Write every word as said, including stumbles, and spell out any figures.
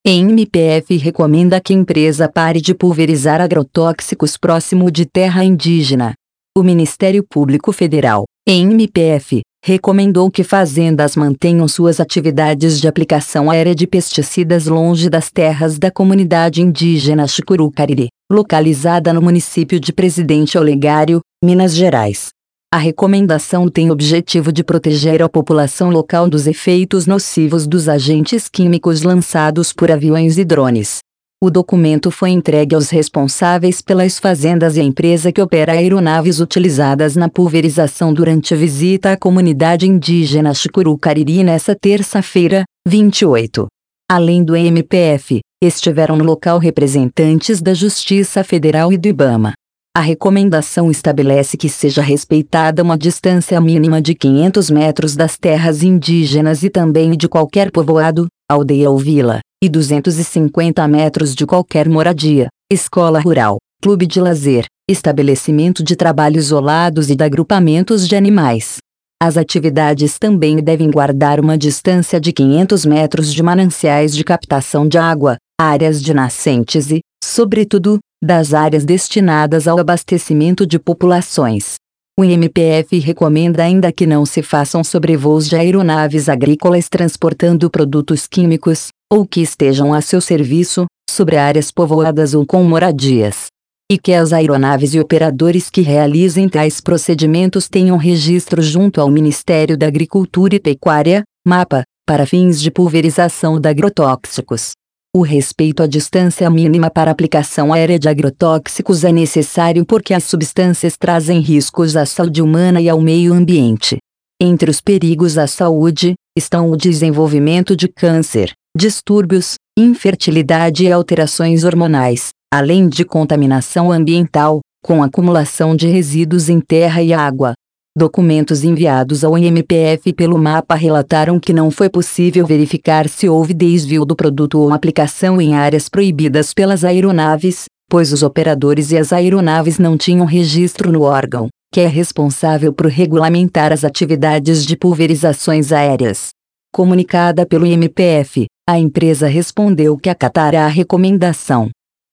A M P F recomenda que a empresa pare de pulverizar agrotóxicos próximo de terra indígena. O Ministério Público Federal, a M P F, recomendou que fazendas mantenham suas atividades de aplicação aérea de pesticidas longe das terras da comunidade indígena Chucuru-Cariri, localizada no município de Presidente Olegário, Minas Gerais. A recomendação tem o objetivo de proteger a população local dos efeitos nocivos dos agentes químicos lançados por aviões e drones. O documento foi entregue aos responsáveis pelas fazendas e à empresa que opera aeronaves utilizadas na pulverização durante a visita à comunidade indígena Chucuru-Cariri nesta terça-feira, vinte e oito. Além do M P F, estiveram no local representantes da Justiça Federal e do IBAMA. A recomendação estabelece que seja respeitada uma distância mínima de quinhentos metros das terras indígenas e também de qualquer povoado, aldeia ou vila, e duzentos e cinquenta metros de qualquer moradia, escola rural, clube de lazer, estabelecimento de trabalho isolados e de agrupamentos de animais. As atividades também devem guardar uma distância de quinhentos metros de mananciais de captação de água, áreas de nascentes e, sobretudo, das áreas destinadas ao abastecimento de populações. O M P F recomenda ainda que não se façam sobrevoos de aeronaves agrícolas transportando produtos químicos, ou que estejam a seu serviço, sobre áreas povoadas ou com moradias. E que as aeronaves e operadores que realizem tais procedimentos tenham registro junto ao Ministério da Agricultura e Pecuária, MAPA, para fins de pulverização de agrotóxicos. O respeito à distância mínima para aplicação aérea de agrotóxicos é necessário porque as substâncias trazem riscos à saúde humana e ao meio ambiente. Entre os perigos à saúde, estão o desenvolvimento de câncer, distúrbios, infertilidade e alterações hormonais, além de contaminação ambiental, com acumulação de resíduos em terra e água. Documentos enviados ao M P F pelo MAPA relataram que não foi possível verificar se houve desvio do produto ou aplicação em áreas proibidas pelas aeronaves, pois os operadores e as aeronaves não tinham registro no órgão, que é responsável por regulamentar as atividades de pulverizações aéreas. Comunicada pelo M P F, a empresa respondeu que acatará a recomendação.